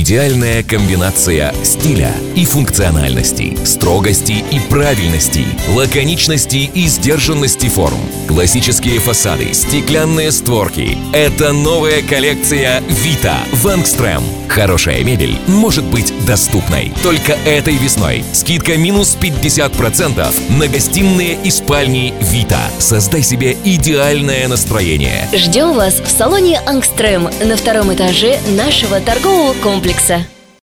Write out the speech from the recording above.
Идеальная комбинация стиля и функциональности, строгости и правильности, лаконичности и сдержанности форм. Классические фасады, стеклянные створки – это новая коллекция Vita в Angstrom. Хорошая мебель может быть доступной. Только этой весной скидка минус 50% на гостиные и спальни Vita. Создай себе идеальное настроение. Ждем вас в салоне Angstrom на 2-м этаже нашего торгового комплекса.